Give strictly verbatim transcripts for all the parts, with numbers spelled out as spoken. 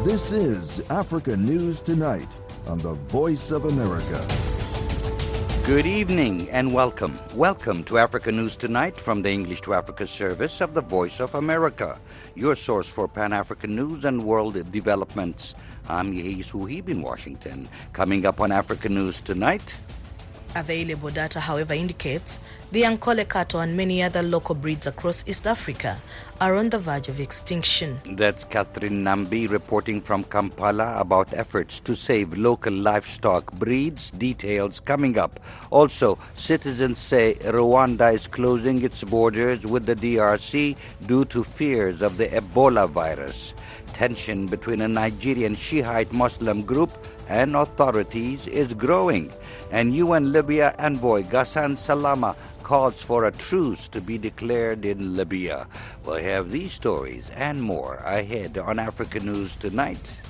This is Africa News Tonight on the Voice of America. Good evening and welcome. Welcome to Africa News Tonight from the English to Africa service of the Voice of America, your source for Pan-African news and world developments. I'm Yehi Suhib in Washington. Coming up on Africa News Tonight. Available data, however, indicates the Ankole cattle and many other local breeds across East Africa are on the verge of extinction. That's Catherine Nambi reporting from Kampala about efforts to save local livestock breeds. Details coming up. Also, citizens say Rwanda is closing its borders with the D R C due to fears of the Ebola virus. Tension between a Nigerian Shiite Muslim group and authorities is growing. And U N Libya envoy Ghassan Salama calls for a truce to be declared in Libya. We'll have these stories and more ahead on Africa News Tonight.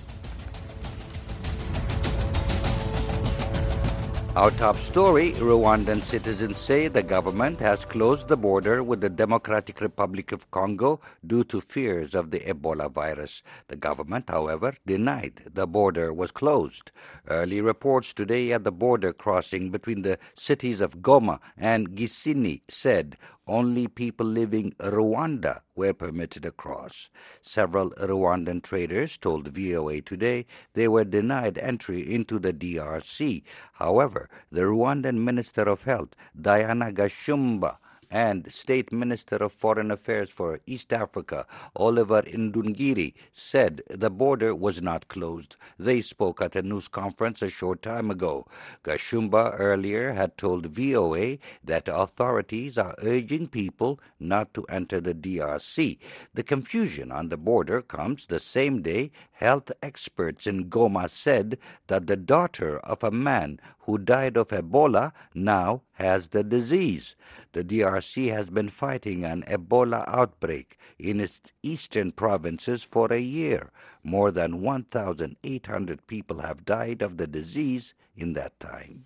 Our top story, Rwandan citizens say the government has closed the border with the Democratic Republic of Congo due to fears of the Ebola virus. The government, however, denied the border was closed. Early reports today at the border crossing between the cities of Goma and Gisenyi said only people living in Rwanda were permitted across. Several Rwandan traders told V O A today they were denied entry into the D R C. However, the Rwandan Minister of Health, Diana Gashumba, and State Minister of Foreign Affairs for East Africa, Oliver Ndungiri, said the border was not closed. They spoke at a news conference a short time ago. Gashumba earlier had told V O A that authorities are urging people not to enter the D R C. The confusion on the border comes the same day health experts in Goma said that the daughter of a man who died of Ebola now has the disease. The D R C has been fighting an Ebola outbreak in its eastern provinces for a year. More than one thousand eight hundred people have died of the disease in that time.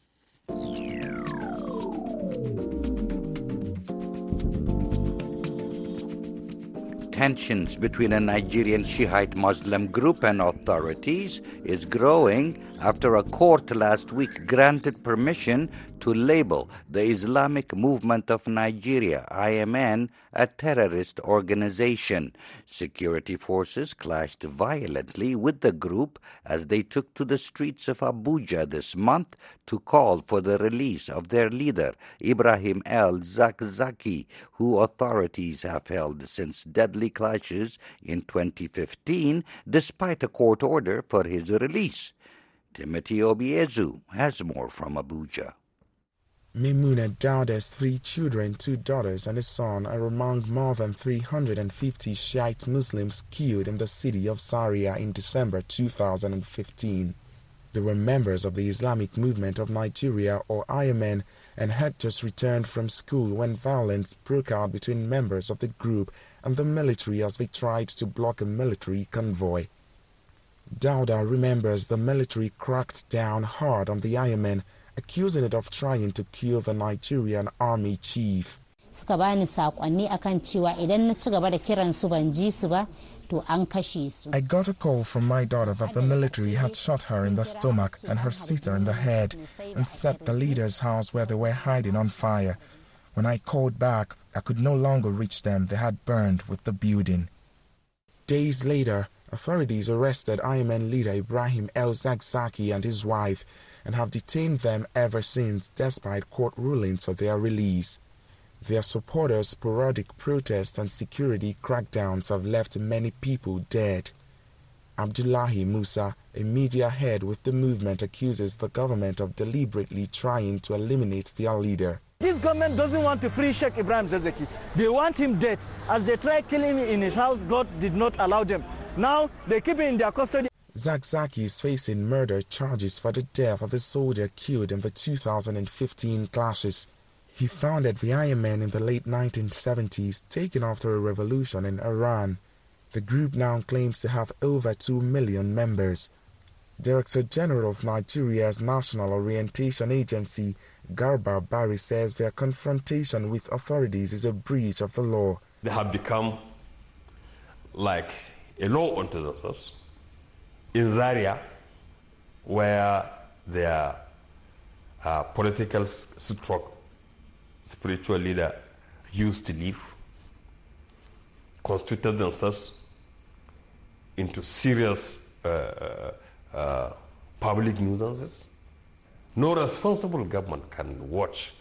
Tensions between a Nigerian Shiite Muslim group and authorities is growing after a court last week granted permission to label the Islamic Movement of Nigeria, I M N, a terrorist organization. Security forces clashed violently with the group as they took to the streets of Abuja this month to call for the release of their leader, Ibrahim el-Zakzaki, who authorities have held since deadly clashes in twenty fifteen, despite a court order for his release. Timothy Obiezu has more from Abuja. Maimuna Dauda's three children, two daughters and a son, are among more than three hundred fifty Shiite Muslims killed in the city of Zaria in December two thousand fifteen. They were members of the Islamic Movement of Nigeria, or I M N, and had just returned from school when violence broke out between members of the group and the military as they tried to block a military convoy. Dauda remembers the military cracked down hard on the I M N, accusing it of trying to kill the Nigerian army chief. I got a call from my daughter that the military had shot her in the stomach and her sister in the head and set the leader's house where they were hiding on fire. When I called back, I could no longer reach them. They had burned with the building. Days later, authorities arrested I M N leader Ibrahim el-Zakzaki and his wife and have detained them ever since despite court rulings for their release. Their supporters' sporadic protests and security crackdowns have left many people dead. Abdullahi Musa, a media head with the movement, accuses the government of deliberately trying to eliminate their leader. This government doesn't want to free Sheikh Ibrahim Zakzaki. They want him dead. As they tried killing him in his house, God did not allow them. Now they keep him in their custody. Zakzaki is facing murder charges for the death of a soldier killed in the two thousand fifteen clashes. He founded the I M N in the late nineteen seventies, taken after a revolution in Iran. The group now claims to have over two million members. Director General of Nigeria's National Orientation Agency, Garba Bari, says their confrontation with authorities is a breach of the law. They have become like a law unto themselves, in Zaria, where their uh, political stroke spiritual leader used to live, constituted themselves into serious uh, uh, public nuisances. No responsible government can watch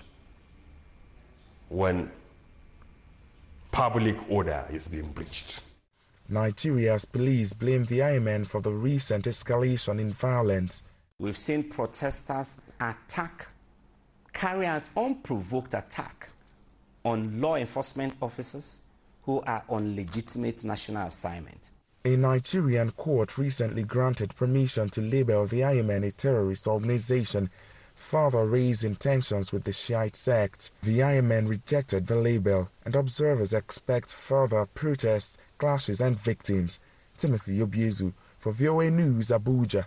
when public order is being breached. Nigeria's police blame the I M N for the recent escalation in violence. We've seen protesters attack, carry out unprovoked attack on law enforcement officers who are on legitimate national assignment. A Nigerian court recently granted permission to label the I M N a terrorist organization, further raising tensions with the Shiite sect. The I M N rejected the label, and observers expect further protests, clashes and victims. Timothy Obiezu for V O A News, Abuja.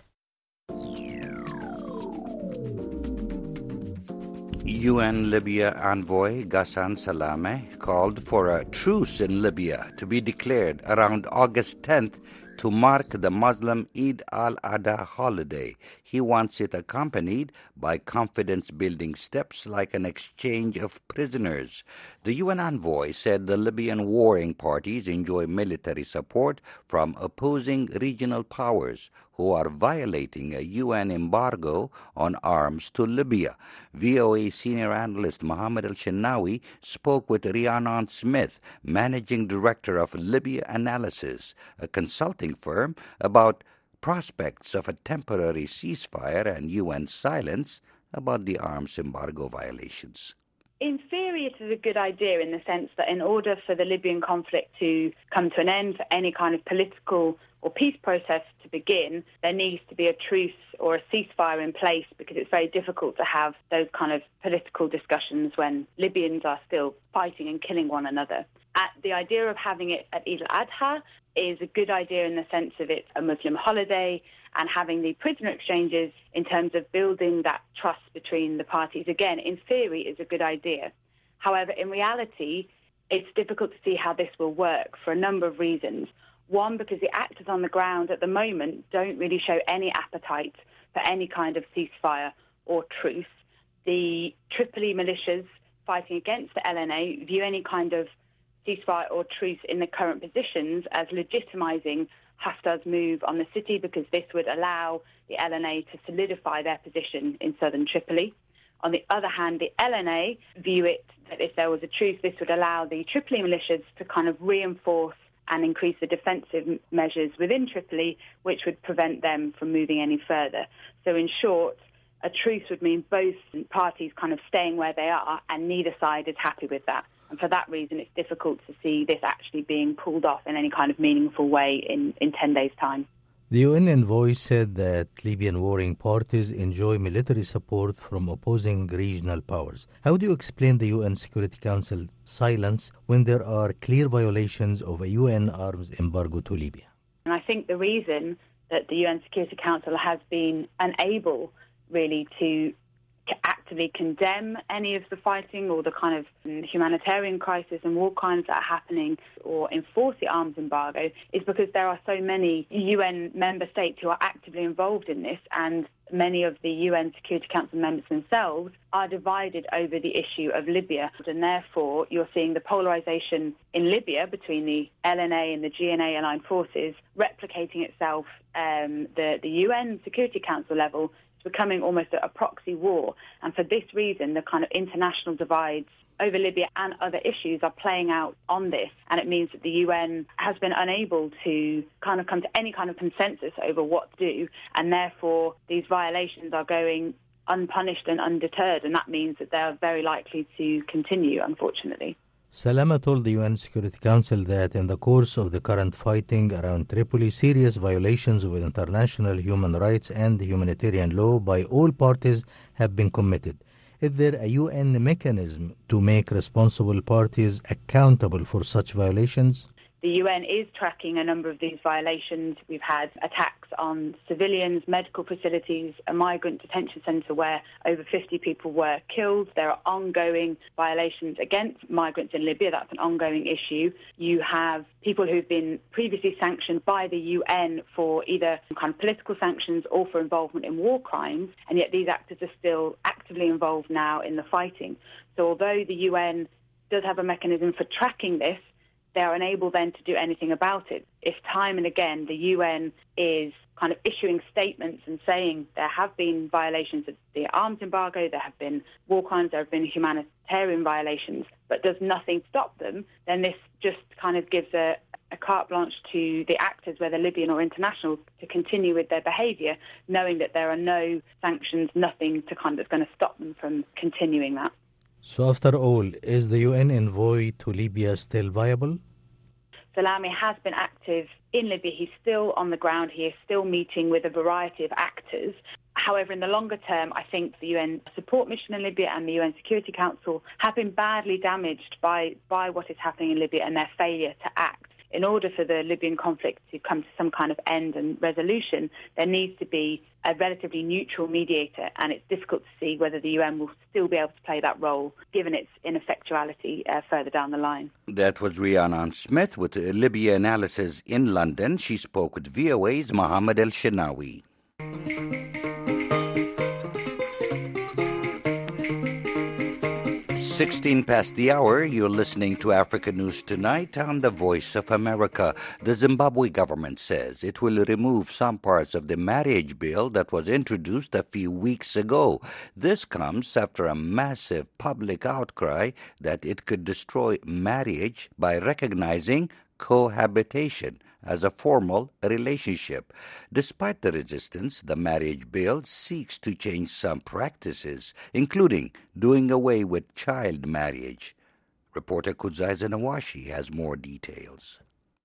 U N Libya envoy Ghassan Salameh called for a truce in Libya to be declared around August tenth to mark the Muslim Eid al-Adha holiday. He wants it accompanied by confidence-building steps like an exchange of prisoners. The U N envoy said the Libyan warring parties enjoy military support from opposing regional powers who are violating a U N embargo on arms to Libya. V O A senior analyst Mohammed Al-Shenawi spoke with Rhiannon Smith, managing director of Libya Analysis, a consulting firm, about prospects of a temporary ceasefire and U N silence about the arms embargo violations. In theory, it is a good idea in the sense that in order for the Libyan conflict to come to an end, for any kind of political or peace process to begin, there needs to be a truce or a ceasefire in place, because it's very difficult to have those kind of political discussions when Libyans are still fighting and killing one another. At the idea of having it at Eid al-Adha is a good idea in the sense of it's a Muslim holiday, and having the prisoner exchanges in terms of building that trust between the parties, again, in theory, is a good idea. However, in reality, it's difficult to see how this will work for a number of reasons. One, because the actors on the ground at the moment don't really show any appetite for any kind of ceasefire or truce. The Tripoli militias fighting against the L N A view any kind of ceasefire or truce in the current positions as legitimising Haftar's move on the city, because this would allow the L N A to solidify their position in southern Tripoli. On the other hand, the L N A view it that if there was a truce, this would allow the Tripoli militias to kind of reinforce and increase the defensive measures within Tripoli, which would prevent them from moving any further. So in short, a truce would mean both parties kind of staying where they are, and neither side is happy with that. And for that reason, it's difficult to see this actually being pulled off in any kind of meaningful way in, in ten days' time. The U N envoy said that Libyan warring parties enjoy military support from opposing regional powers. How do you explain the U N Security Council silence when there are clear violations of a U N arms embargo to Libya? And I think the reason that the U N Security Council has been unable really to actively condemn any of the fighting or the kind of humanitarian crisis and war crimes that are happening, or enforce the arms embargo, is because there are so many U N member states who are actively involved in this, and many of the U N Security Council members themselves are divided over the issue of Libya. And therefore, you're seeing the polarisation in Libya between the L N A and the G N A aligned forces replicating itself um, the, the U N Security Council level, becoming almost a proxy war. And for this reason, the kind of international divides over Libya and other issues are playing out on this. And it means that the U N has been unable to kind of come to any kind of consensus over what to do. And therefore, these violations are going unpunished and undeterred. And that means that they are very likely to continue, unfortunately. Salameh told the U N Security Council that in the course of the current fighting around Tripoli, serious violations of international human rights and humanitarian law by all parties have been committed. Is there a U N mechanism to make responsible parties accountable for such violations? The The U N is tracking a number of these violations. We've had attacks on civilians, medical facilities, a migrant detention centre where over fifty people were killed. There are ongoing violations against migrants in Libya. That's an ongoing issue. You have people who've been previously sanctioned by the U N for either kind of political sanctions or for involvement in war crimes, and yet these actors are still actively involved now in the fighting. So although the U N does have a mechanism for tracking this, they are unable then to do anything about it. If time and again the U N is kind of issuing statements and saying there have been violations of the arms embargo, there have been war crimes, there have been humanitarian violations, but does nothing stop them, then this just kind of gives a, a carte blanche to the actors, whether Libyan or international, to continue with their behaviour, knowing that there are no sanctions, nothing to kind of that's going to stop them from continuing that. So after all, is the U N envoy to Libya still viable? Salami has been active in Libya. He's still on the ground. He is still meeting with a variety of actors. However, in the longer term, I think the U N support mission in Libya and the U N Security Council have been badly damaged by, by what is happening in Libya and their failure to act. In order for the Libyan conflict to come to some kind of end and resolution, there needs to be a relatively neutral mediator, and it's difficult to see whether the U N will still be able to play that role, given its ineffectuality uh, further down the line. That was Rhiannon Smith with Libya Analysis in London. She spoke with V O A's Mohammed El-Shenawi. sixteen past the hour, you're listening to Africa News Tonight on the Voice of America. The Zimbabwe government says it will remove some parts of the marriage bill that was introduced a few weeks ago. This comes after a massive public outcry that it could destroy marriage by recognizing cohabitation as a formal relationship. Despite the resistance, the marriage bill seeks to change some practices, including doing away with child marriage. Reporter Kudzai Zenawashi has more details.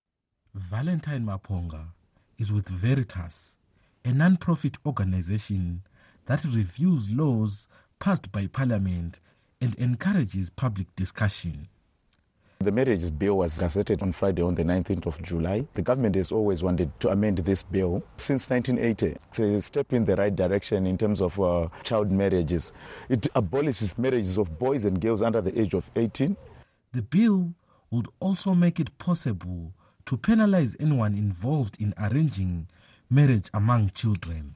Valentine Maponga is with Veritas, a non-profit organization that reviews laws passed by Parliament and encourages public discussion. The marriage bill was gazetted on Friday on the nineteenth of July. The government has always wanted to amend this bill since nineteen eighty. It's a step in the right direction in terms of uh, child marriages. It abolishes marriages of boys and girls under the age of eighteen. The bill would also make it possible to penalize anyone involved in arranging marriage among children.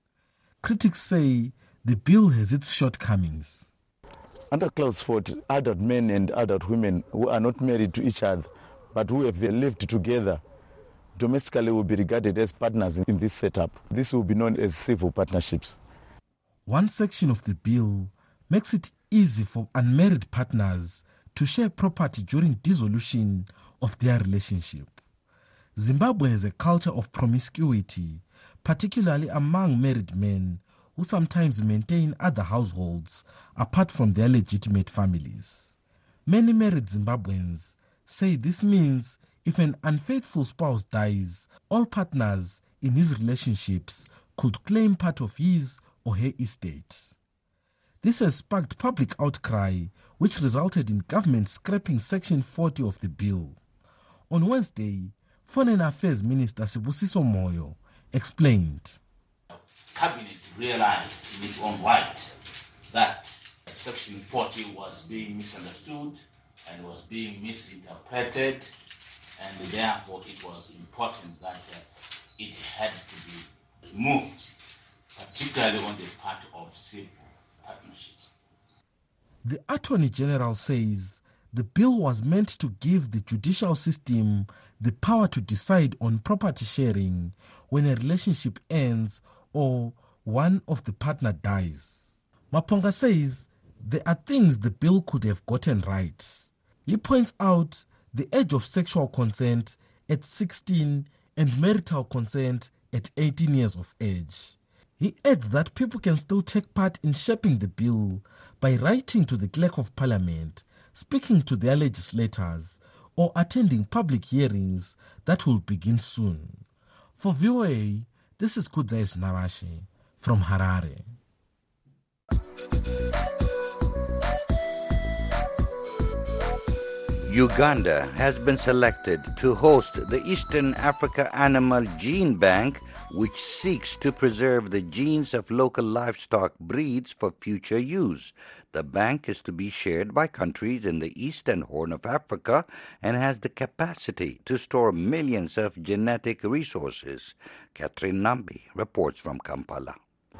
Critics say the bill has its shortcomings. Under Clause forty, adult men and adult women who are not married to each other but who have lived together domestically will be regarded as partners in this setup. This will be known as civil partnerships. One section of the bill makes it easy for unmarried partners to share property during dissolution of their relationship. Zimbabwe has a culture of promiscuity, particularly among married men who sometimes maintain other households apart from their legitimate families. Many married Zimbabweans say this means if an unfaithful spouse dies, all partners in his relationships could claim part of his or her estate. This has sparked public outcry, which resulted in government scrapping Section forty of the bill. On Wednesday, Foreign Affairs Minister Sibusiso Moyo explained. Cabinet realized in its own right that Section forty was being misunderstood and was being misinterpreted, and therefore it was important that uh, it had to be removed, particularly on the part of civil partnerships. The Attorney General says the bill was meant to give the judicial system the power to decide on property sharing when a relationship ends or one of the partner dies. Maponga says there are things the bill could have gotten right. He points out the age of sexual consent at sixteen and marital consent at eighteen years of age. He adds that people can still take part in shaping the bill by writing to the Clerk of Parliament, speaking to their legislators, or attending public hearings that will begin soon. For V O A, this is Kudzai Zenawashi from Harare. Uganda has been selected to host the Eastern Africa Animal Gene Bank, which seeks to preserve the genes of local livestock breeds for future use. The bank is to be shared by countries in the Eastern Horn of Africa and has the capacity to store millions of genetic resources. Catherine Nambi reports from Kampala.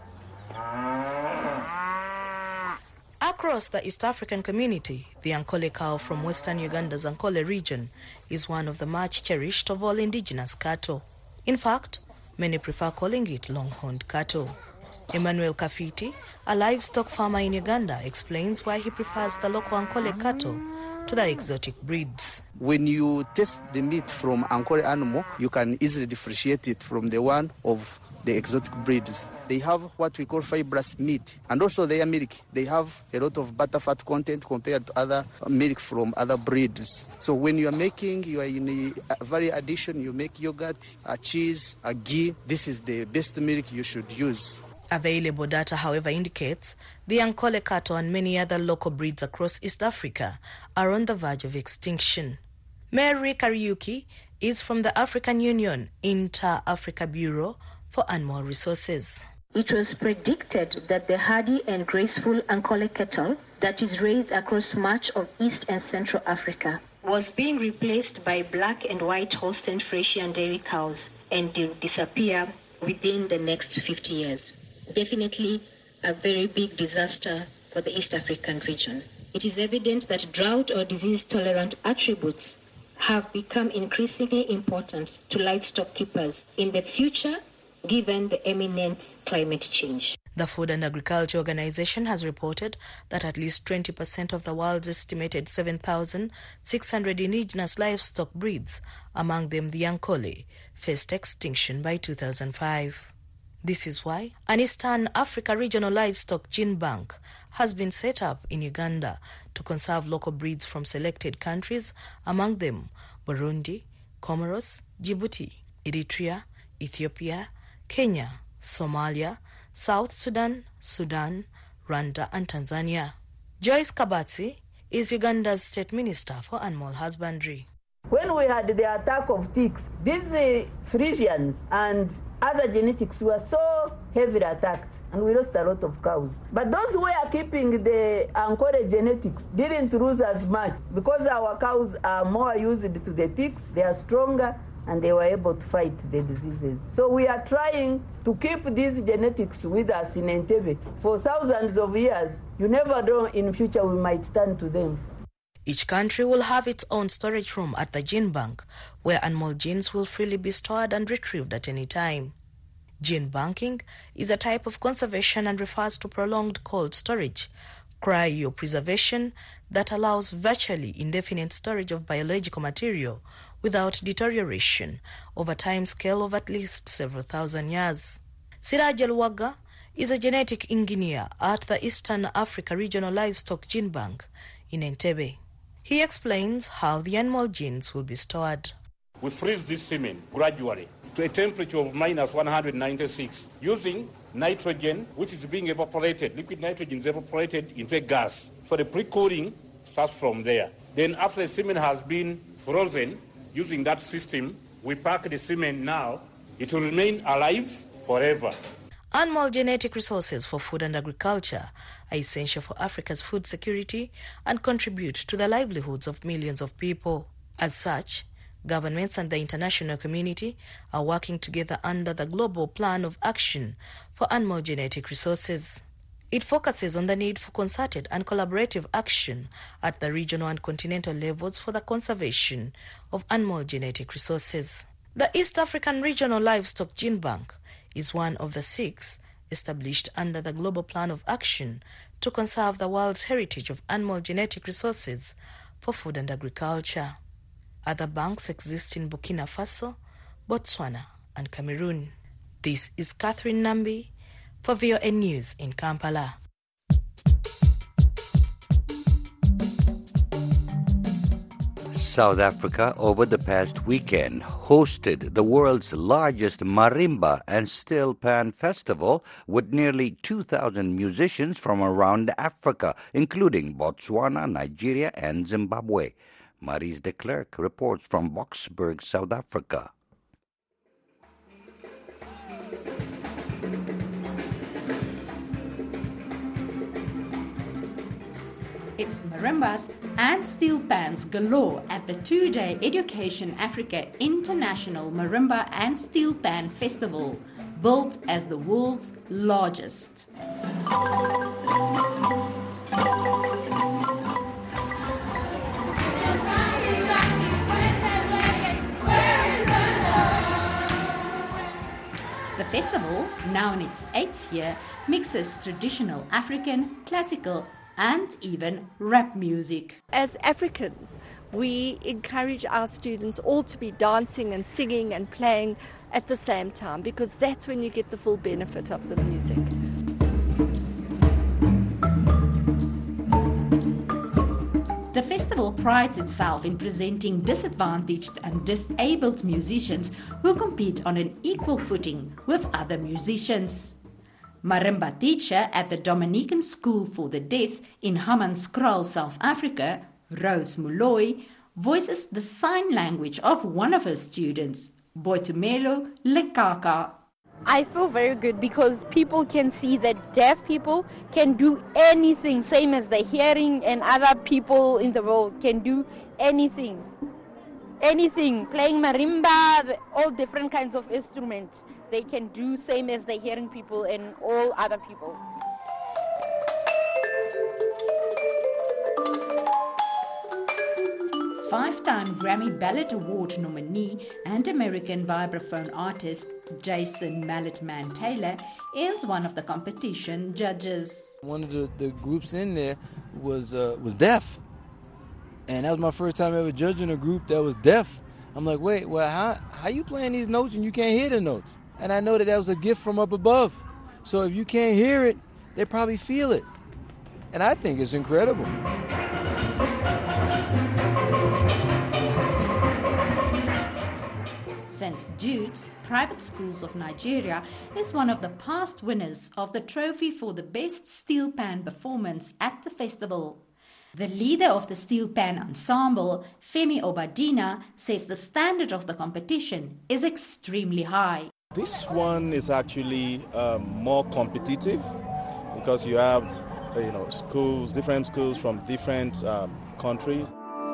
Across the East African community, the Ankole cow from western Uganda's Ankole region is one of the much cherished of all indigenous cattle. In fact, many prefer calling it long-horned cattle. Emmanuel Kafiti, a livestock farmer in Uganda, explains why he prefers the local Ankole cattle to the exotic breeds. When you taste the meat from Ankole animal, you can easily differentiate it from the one of the exotic breeds. They have what we call fibrous meat, and also their milk. They have a lot of butter fat content compared to other milk from other breeds. So when you are making, you are in a very addition, you make yogurt, a cheese, a ghee, this is the best milk you should use. Available data, however, indicates the Ankole cattle and many other local breeds across East Africa are on the verge of extinction. Mary Kariuki is from the African Union Inter-Africa Bureau for Animal Resources. It was predicted that the hardy and graceful Ankole cattle that is raised across much of East and Central Africa was being replaced by black and white Holstein Friesian dairy cows and will disappear within the next fifty years. Definitely a very big disaster for the East African region. It is evident that drought or disease-tolerant attributes have become increasingly important to livestock keepers in the future, given the imminent climate change. The Food and Agriculture Organization has reported that at least twenty percent of the world's estimated seven thousand six hundred indigenous livestock breeds, among them the Ankole, faced extinction by two thousand five. This is why an Eastern Africa Regional Livestock Gene Bank has been set up in Uganda to conserve local breeds from selected countries, among them Burundi, Comoros, Djibouti, Eritrea, Ethiopia, Kenya, Somalia, South Sudan, Sudan, Rwanda and Tanzania. Joyce Kabatsi is Uganda's State Minister for Animal Husbandry. When we had the attack of ticks, these uh, Friesians and other genetics were so heavily attacked and we lost a lot of cows. But those who were keeping the Ankole genetics didn't lose as much because our cows are more used to the ticks, they are stronger, and they were able to fight the diseases. So we are trying to keep these genetics with us in Entebbe for thousands of years. You never know, in future we might turn to them. Each country will have its own storage room at the gene bank, where animal genes will freely be stored and retrieved at any time. Gene banking is a type of conservation and refers to prolonged cold storage, cryopreservation, that allows virtually indefinite storage of biological material without deterioration over time scale of at least several thousand years. Siraj Elwaga is a genetic engineer at the Eastern Africa Regional Livestock Gene Bank in Entebbe. He explains how the animal genes will be stored. We freeze this semen gradually to a temperature of minus one hundred ninety-six using nitrogen, which is being evaporated. Liquid nitrogen is evaporated into a gas. So the pre-cooling starts from there. Then after the semen has been frozen, using that system, we pack the semen now. It will remain alive forever. Animal genetic resources for food and agriculture are essential for Africa's food security and contribute to the livelihoods of millions of people. As such, governments and the international community are working together under the Global Plan of Action for Animal Genetic Resources. It focuses on the need for concerted and collaborative action at the regional and continental levels for the conservation of animal genetic resources. The East African Regional Livestock Gene Bank is one of the six established under the Global Plan of Action to conserve the world's heritage of animal genetic resources for food and agriculture. Other banks exist in Burkina Faso, Botswana, and Cameroon. This is Catherine Nambi for V O N News in Kampala. South Africa, over the past weekend, hosted the world's largest marimba and steel pan festival with nearly two thousand musicians from around Africa, including Botswana, Nigeria, and Zimbabwe. Maries de Klerk reports from Boksburg, South Africa. It's marimbas and steel pans galore at the two-day Education Africa International Marimba and Steel Pan Festival, built as the world's largest. The festival, now in its eighth year, mixes traditional African, classical, and even rap music. As Africans, we encourage our students all to be dancing and singing and playing at the same time, because that's when you get the full benefit of the music. The festival prides itself in presenting disadvantaged and disabled musicians who compete on an equal footing with other musicians. Marimba teacher at the Dominican School for the Deaf in Hammanskraal, South Africa, Rose Molloy, voices the sign language of one of her students, Boitumelo Lekaka. I feel very good because people can see that deaf people can do anything, same as the hearing and other people in the world can do anything. Anything, playing marimba, all different kinds of instruments. They can do same as the hearing people and all other people. Five-time Grammy Ballad Award nominee and American vibraphone artist Jason Mallet Man Taylor is one of the competition judges. One of the, the groups in there was uh, was deaf, and that was my first time ever judging a group that was deaf. I'm like, wait, well, how how you playing these notes and you can't hear the notes? And I know that that was a gift from up above. So if you can't hear it, they probably feel it. And I think it's incredible. Saint Jude's Private Schools of Nigeria is one of the past winners of the trophy for the best steel pan performance at the festival. The leader of the steel pan ensemble, Femi Obadina, says the standard of the competition is extremely high. This one is actually um, more competitive because you have, you know, schools, different schools from different um, countries.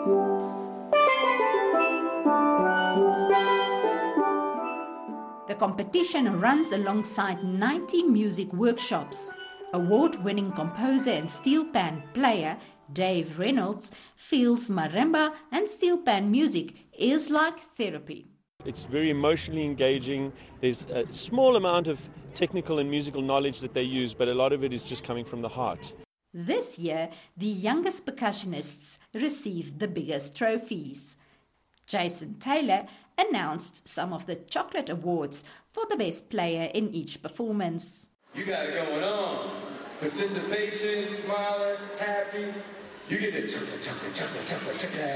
The competition runs alongside ninety music workshops. Award-winning composer and steel pan player Dave Reynolds feels marimba and steel pan music is like therapy. It's very emotionally engaging. There's a small amount of technical and musical knowledge that they use, but a lot of it is just coming from the heart. This year, the youngest percussionists received the biggest trophies. Jason Taylor announced some of the chocolate awards for the best player in each performance. You got it going on. Participation, smiling, happy. You get the chocolate, chocolate, chocolate, chocolate, chocolate.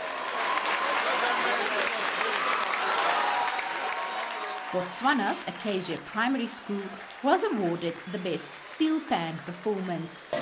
Botswana's Acacia Primary School was awarded the best steel pan performance.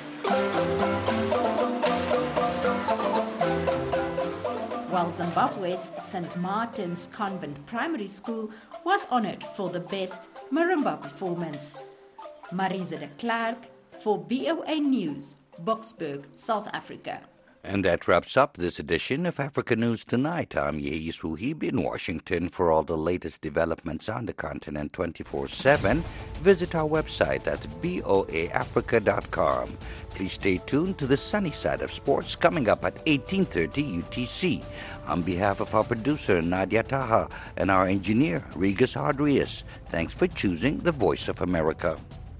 While Zimbabwe's Saint Martin's Convent Primary School was honored for the best marimba performance. Marisa de Klerk for B O A News, Boksburg, South Africa. And that wraps up this edition of Africa News Tonight. I'm Yeis Wuhib in Washington. For all the latest developments on the continent twenty-four seven, visit our website at B O A Africa dot com. Please stay tuned to the sunny side of sports coming up at eighteen thirty U T C. On behalf of our producer, Nadia Taha, and our engineer, Regas Hadrius, thanks for choosing the Voice of America.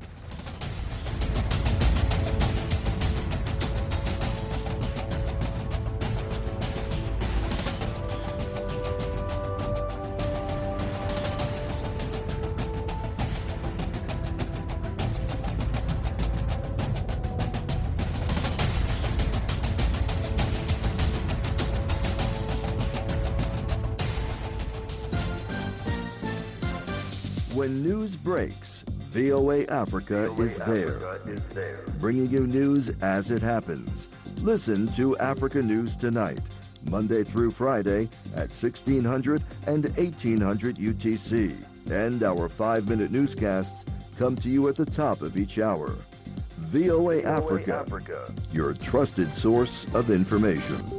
When news breaks, V O A Africa is there, bringing you news as it happens. Listen to Africa News Tonight, Monday through Friday at sixteen hundred and eighteen hundred U T C. And our five-minute newscasts come to you at the top of each hour. V O A Africa, Africa, your trusted source of information.